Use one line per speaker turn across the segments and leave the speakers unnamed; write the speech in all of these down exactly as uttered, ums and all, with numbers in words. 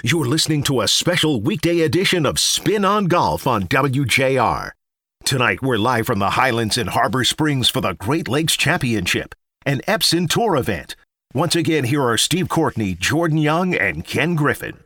You're listening to a special weekday edition of Spin on Golf on W J R. Tonight, we're live from the Highlands in Harbor Springs for the Great Lakes Championship, an Epson Tour event. Once again, here are Steve Courtney, Jordan Young, and Ken Griffin.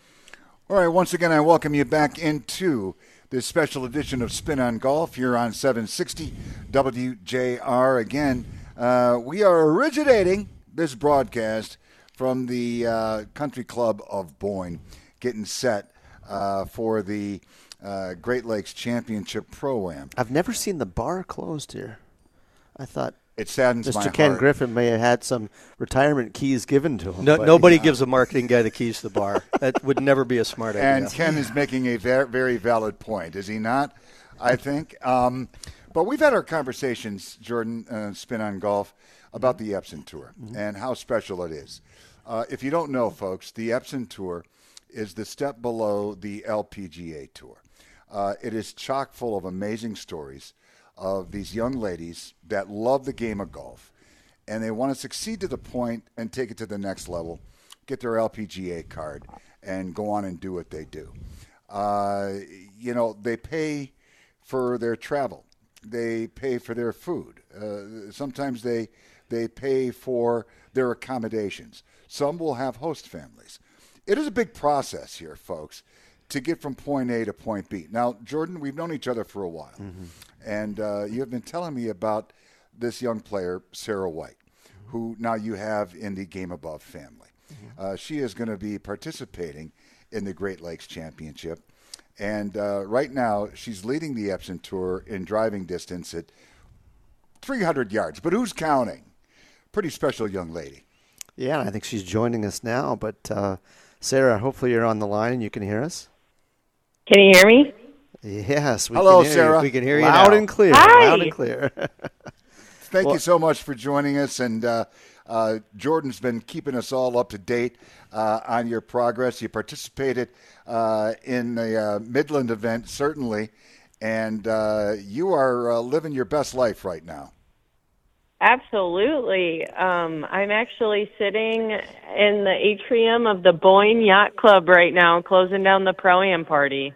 All right, once again, I welcome you back into this special edition of Spin on Golf here on seven sixty W J R. Again, uh, we are originating this broadcast from the uh, Country Club of Boyne, getting set uh, for the uh, Great Lakes Championship Pro-Am.
I've never seen the bar closed here. I thought
it saddens
Mister
my heart.
Ken Griffin may have had some retirement keys given to him.
No, nobody yeah. gives a marketing guy the keys to the bar. That would never be a smart idea.
And Ken is making a very, very valid point, is he not? I think. Um, but we've had our conversations, Jordan, uh, Spin on Golf, about the Epson Tour mm-hmm. and how special it is. Uh, if you don't know, folks, the Epson Tour is the step below the L P G A Tour. Uh, it is chock full of amazing stories of these young ladies that love the game of golf, and they want to succeed to the point and take it to the next level, get their L P G A card, and go on and do what they do. Uh, you know, they pay for their travel. They pay for their food. Uh, sometimes they they pay for their accommodations. Some will have host families. It is a big process here, folks, to get from point A to point B. Now, Jordan, we've known each other for a while, mm-hmm. and uh, you have been telling me about this young player, Sarah White, mm-hmm. who now you have in the Game Above family. Mm-hmm. Uh, she is going to be participating in the Great Lakes Championship, and uh, right now she's leading the Epson Tour in driving distance at three hundred yards. But who's counting? Pretty special young lady.
Yeah, I think she's joining us now. But, uh, Sarah, hopefully you're on the line and you can hear us.
Can you hear me?
Yes. We
Hello,
can hear
Sarah.
You. We can hear you
Loud
now. and clear.
Hi.
Loud and clear.
Thank
well,
you so much for joining us. And uh, uh, Jordan's been keeping us all up to date uh, on your progress. You participated uh, in the uh, Midland event, certainly. And uh, you are uh, living your best life right now.
Absolutely. Um, I'm actually sitting in the atrium of the Boyne Yacht Club right now, closing down the Pro-Am party.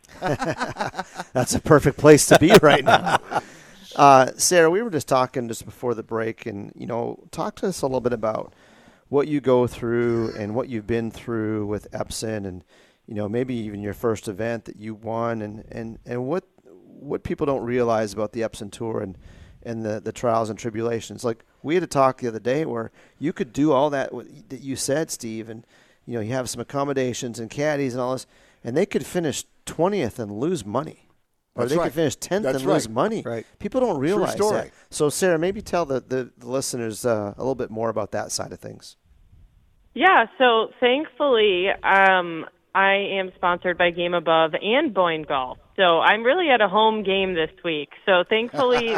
That's a perfect place to be right now. Uh, Sarah, we were just talking just before the break, and, you know, talk to us a little bit about what you go through and what you've been through with Epson and, you know, maybe even your first event that you won and, and, and what what people don't realize about the Epson Tour and, and the, the trials and tribulations. Like, we had a talk the other day where you could do all that that you said, Steve, and, you know, you have some accommodations and caddies and all this, and they could finish twentieth and lose money. Or
That's
they
right.
could
finish tenth
That's
and
right.
lose money.
Right.
People don't realize
story.
that. So, Sarah, maybe tell the, the, the listeners uh, a little bit more about that side of things.
Yeah, so thankfully, um, I am sponsored by Game Above and Boyne Golf. So I'm really at a home game this week. So thankfully,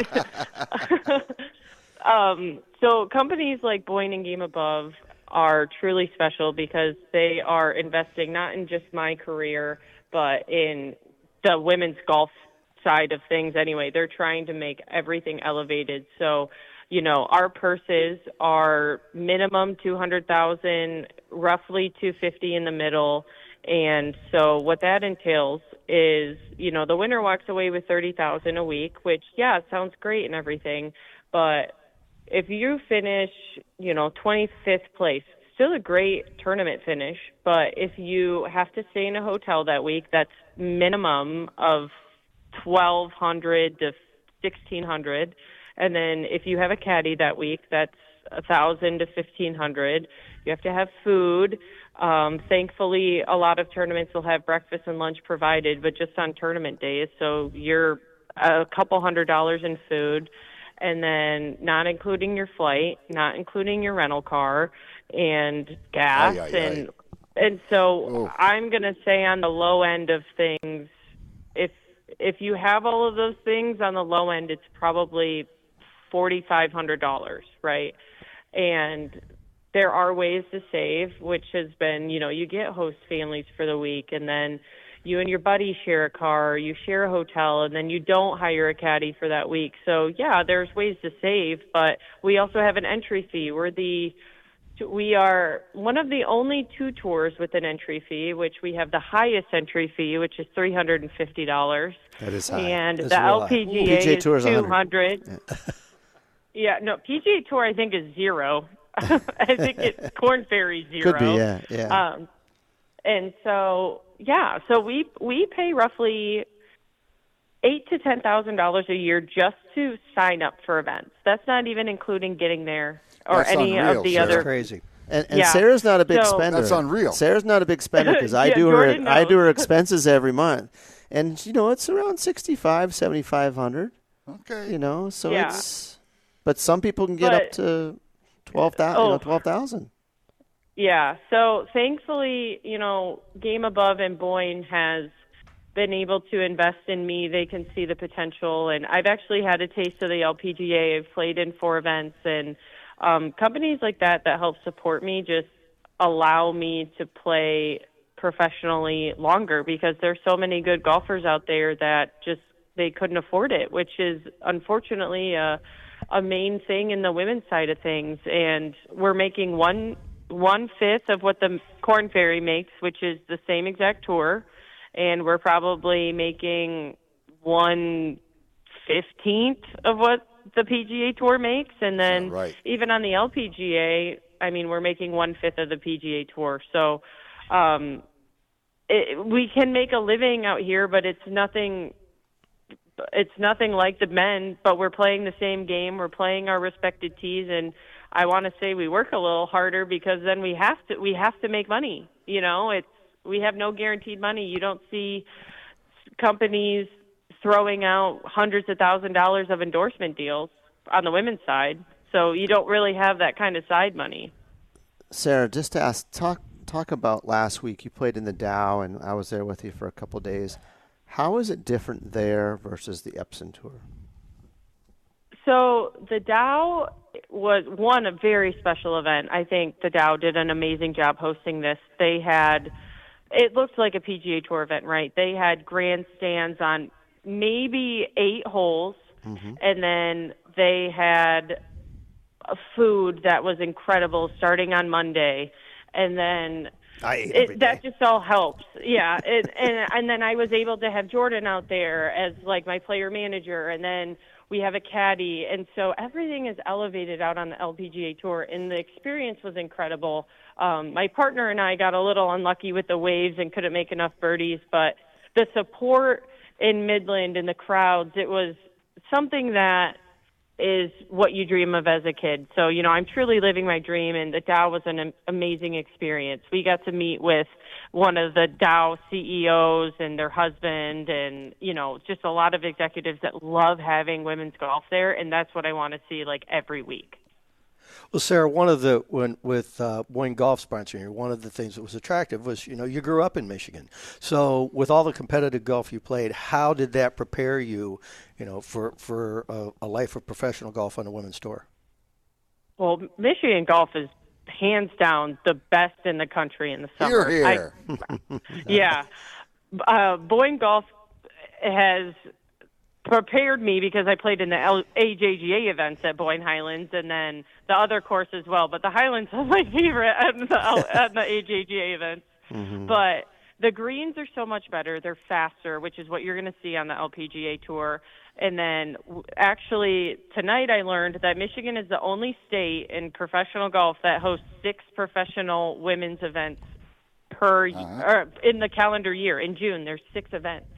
um, so companies like Boyne and Game Above are truly special because they are investing not in just my career, but in the women's golf side of things anyway. They're trying to make everything elevated. So, you know, our purses are minimum two hundred thousand, roughly two hundred fifty in the middle. And so what that entails is, you know, the winner walks away with thirty thousand a week, which, yeah, sounds great and everything. But if you finish, you know, twenty-fifth place, still a great tournament finish. But if you have to stay in a hotel that week, that's minimum of twelve hundred to sixteen hundred. And then if you have a caddy that week, that's one thousand to fifteen hundred. You have to have food. Um, thankfully, a lot of tournaments will have breakfast and lunch provided, but just on tournament days. So you're a couple hundred dollars in food, and then not including your flight, not including your rental car, and gas.
Aye, aye,
and
aye.
and so
Oh.
I'm going to say on the low end of things, if if you have all of those things on the low end, it's probably four thousand five hundred dollars, right? And there are ways to save, which has been, you know, you get host families for the week, and then you and your buddy share a car, you share a hotel, and then you don't hire a caddy for that week. So, yeah, there's ways to save, but we also have an entry fee. We're the we are one of the only two tours with an entry fee, which we have the highest entry fee, which is three hundred fifty dollars.
That is high.
And
That's
the
real
L P G A
P G A
is
Tour is
two
one
hundred.
hundred.
Yeah. yeah, no, P G A Tour I think is zero. I think it's Corn Ferry zero.
Could be, yeah, yeah.
Um, and so, yeah, so we we pay roughly eight to ten thousand dollars a year just to sign up for events. That's not even including getting there or
That's
any
unreal,
of the
Sarah.
other.
Crazy.
And, and
Yeah.
Sarah's not a big
So-
spender.
That's unreal.
Sarah's not a big spender because I
Yeah,
do
Jordan
her I do
knows.
her expenses every month, and you know it's around sixty-five, seventy-five hundred.
Okay.
You know, so
Yeah.
it's. But some people can get up
But-
to twelve thousand. You know,
Oh.
twelve thousand.
Yeah, so thankfully, you know, Game Above and Boyne has been able to invest in me. They can see the potential, and I've actually had a taste of the L P G A. I've played in four events, and um, companies like that that help support me just allow me to play professionally longer because there's so many good golfers out there that just they couldn't afford it, which is unfortunately a, a main thing in the women's side of things. And we're making one one fifth of what the Corn Ferry makes, which is the same exact tour, and we're probably making one fifteenth of what the P G A Tour makes, and then
Yeah, right.
even on the L P G A, I mean, we're making one fifth of the P G A Tour. So um, it, we can make a living out here, but it's nothing. It's nothing like the men. But we're playing the same game. We're playing our respected tees, and I want to say we work a little harder because then we have to. We have to make money. You know, it's we have no guaranteed money. You don't see companies throwing out hundreds of thousand dollars of endorsement deals on the women's side. So you don't really have that kind of side money.
Sarah, just to ask, talk talk about last week. You played in the Dow, and I was there with you for a couple of days. How is it different there versus the Epson Tour?
So the Dow was, one, a very special event. I think the Dow did an amazing job hosting this. They had, it looked like a P G A Tour event, right? They had grandstands on maybe eight holes, mm-hmm. and then they had a food that was incredible starting on Monday, and then
I ate every
it, that
day.
just all helps. Yeah, it, and and then I was able to have Jordan out there as like my player manager, and then we have a caddy, and so everything is elevated out on the L P G A Tour, and the experience was incredible. Um, my partner and I got a little unlucky with the waves and couldn't make enough birdies, but the support in Midland and the crowds, it was something that is what you dream of as a kid. So, you know, I'm truly living my dream, and the Dow was an amazing experience. We got to meet with one of the Dow C E Os and their husband, and, you know, just a lot of executives that love having women's golf there, and that's what I want to see, like, every week.
Well, Sarah, one of the when with uh, Boyne Golf sponsoring you, one of the things that was attractive was you know you grew up in Michigan. So with all the competitive golf you played, how did that prepare you, you know, for for a, a life of professional golf on the women's tour?
Well, Michigan golf is hands down the best in the country in the summer.
Hear, hear.
I, yeah, uh, Boyne Golf has prepared me because I played in the L- A J G A events at Boyne Highlands and then the other course as well. But the Highlands are my favorite at the, at the A J G A events. Mm-hmm. But the greens are so much better. They're faster, which is what you're going to see on the L P G A Tour. And then actually tonight I learned that Michigan is the only state in professional golf that hosts six professional women's events per uh-huh. or in the calendar year. In June, there's six events.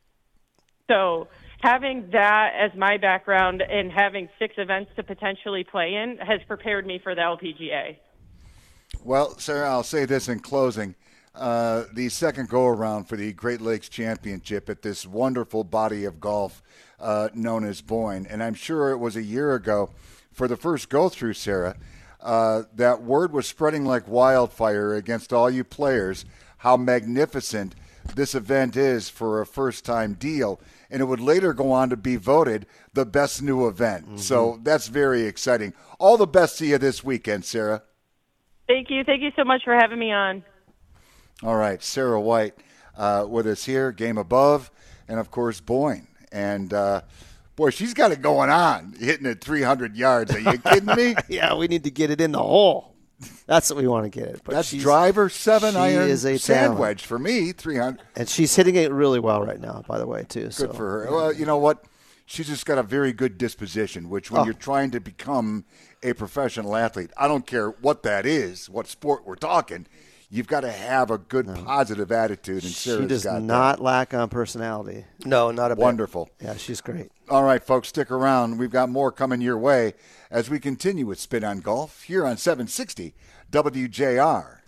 So having that as my background and having six events to potentially play in has prepared me for the L P G A.
Well, Sarah, I'll say this in closing. Uh, the second go-around for the Great Lakes Championship at this wonderful body of golf uh, known as Boyne, and I'm sure it was a year ago for the first go-through, Sarah, uh, that word was spreading like wildfire against all you players how magnificent this event is for a first-time deal, and it would later go on to be voted the best new event. Mm-hmm. So that's very exciting. All the best to you this weekend, Sarah.
Thank you. Thank you so much for having me on.
All right, Sarah White uh, with us here, Game Above, and, of course, Boyne. And, uh, boy, she's got it going on, hitting it three hundred yards. Are you kidding me?
Yeah, we need to get it in the hole. That's what we want to get at. But
That's
she's,
driver seven
she
iron
is a
sand
talent.
wedge for me, three hundred.
And she's hitting it really well right now, by the way, too.
Good
so.
for her. Well, you know what? She's just got a very good disposition, which when
Oh.
you're trying to become a professional athlete, I don't care what that is, what sport we're talking, you've got to have a good positive attitude. And Sarah's
She does
got
not lack on personality.
No, not a
that.
bit.
Wonderful.
Yeah, she's great.
All right, folks, stick around. We've got more coming your way as we continue with Spin on Golf here on seven sixty W J R.